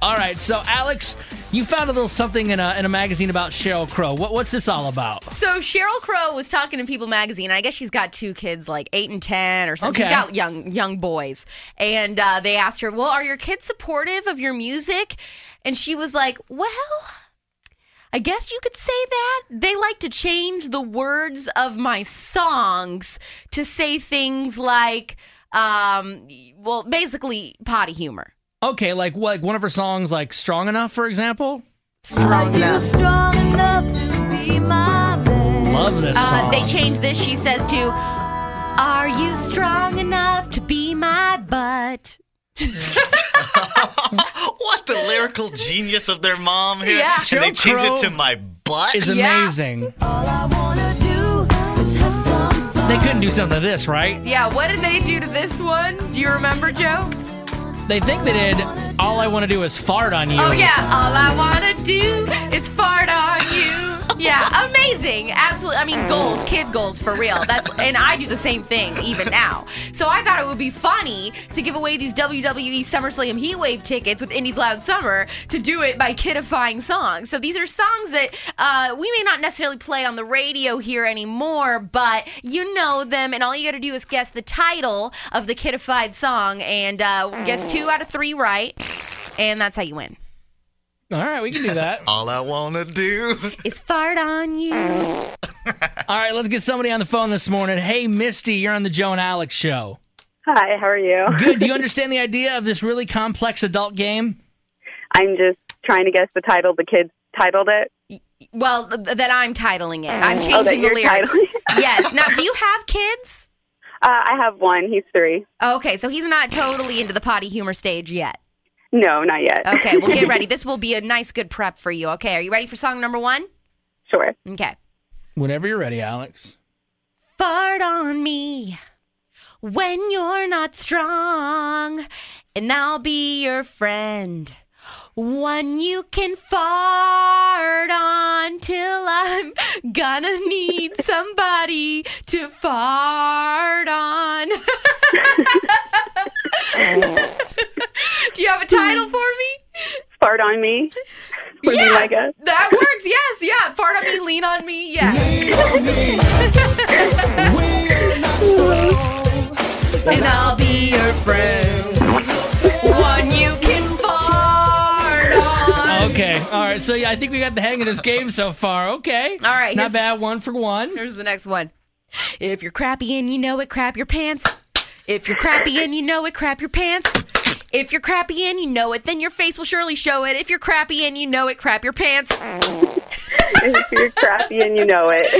All right, so Alex, you found a little something in a magazine about Sheryl Crow. What's this all about? So Sheryl Crow was talking to People magazine. I guess she's got 2 kids, like 8 and 10 or something. Okay. She's got young boys. And they asked her, well, are your kids supportive of your music? And she was like, well, I guess you could say that. They like to change the words of my songs to say things like, basically potty humor. Okay, like what? Like one of her songs, like "Strong Enough," for example. Strong enough. Strong enough to be my man. Love this song. They changed this. She says to, are you strong enough to be my butt? What the lyrical genius of their mom here. Yeah. And they Sheryl changed Crow it to my butt. Is Yeah. amazing. All I wanna do is have some fun. They couldn't do something to this, right? Yeah, what did they do to this one? Do you remember, Joe? They think they did. All I want to do is fart on you. Oh, yeah. All I want to do is fart on you. Yeah, amazing. Absolutely. I mean, goals, kid goals for real. And I do the same thing even now. So I thought it would be funny to give away these WWE SummerSlam Heatwave tickets with Indy's Loud Summer to do it by kidifying songs. So these are songs that we may not necessarily play on the radio here anymore, but you know them, and all you got to do is guess the title of the kidified song and guess 2 out of 3 right, and that's how you win. All right, we can do that. All I want to do. It's fart on you. All right, let's get somebody on the phone this morning. Hey, Misty, you're on the Joe and Alex show. Hi, how are you? Good. Do you understand the idea of this really complex adult game? I'm just trying to guess the title. The kids titled it. Well, that I'm titling it. I'm that changing the you're lyrics. titling it. Yes. Now, do you have kids? I have one. He's 3. Okay, so he's not totally into the potty humor stage yet. No, not yet. Okay, well, get ready. This will be a nice, good prep for you. Okay, are you ready for song number 1? Sure. Okay. Whenever you're ready, Alex. Fart on me when you're not strong, and I'll be your friend. One you can fart on till I'm gonna need somebody to fart on. Do you have a title for me? Fart on me. Would be my guess. That works. Yes, yeah. Fart on me, lean on me. Yes. And I'll be your friend. One you can fart on. Okay. All right. So, yeah, I think we got the hang of this game so far. Okay. All right. Not bad. 1 for 1. Here's the next one. If you're crappy and you know it, crap your pants. If you're crappy and you know it, crap your pants. If you're crappy and you know it, then your face will surely show it. If you're crappy and you know it, crap your pants. If you're crappy and you know it.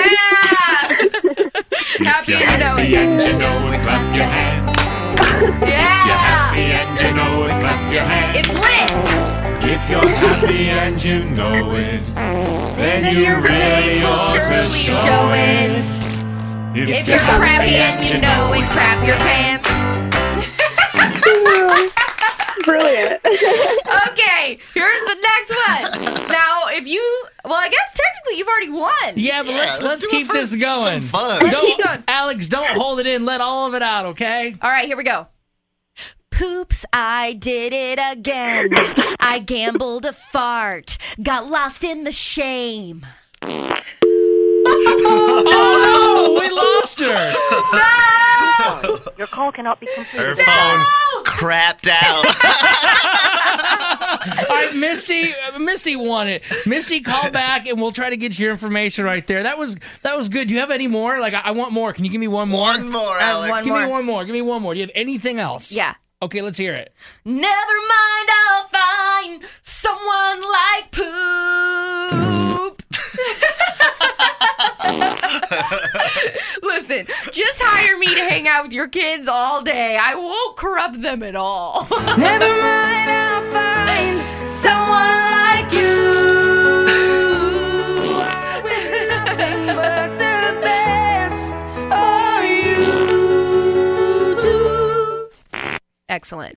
Yeah! Happy and you know it. and you know it, clap your hands. Yeah! You're happy and you know it, clap your hands. It's lit! If you're happy and you know it, then you Your face really will ought to surely show it. If you're crappy and you know it, crap your pants. Brilliant. Okay, here's the next one. Now, I guess technically you've already won. Yeah, but let's do it keep for this going. some fun. Let's keep going. Alex, don't hold it in. Let all of it out, okay? All right, here we go. Poops, I did it again. I gambled a fart. Got lost in the shame. Oh, no! We lost her! No! Your call cannot be completed. Her phone crapped out. All right, Misty won it. Misty, call back and we'll try to get your information right there. That was good. Do you have any more? Like, I want more. Can you give me one more? One more, Alex. one Give me more. one more. Give me one more. Do you have anything else? Yeah. Okay, let's hear it. Never mind, I'll find someone like poop. Listen, just hire me to hang out with your kids all day. I won't corrupt them at all. Never mind, I'll find someone like you. But the best are you too. Excellent.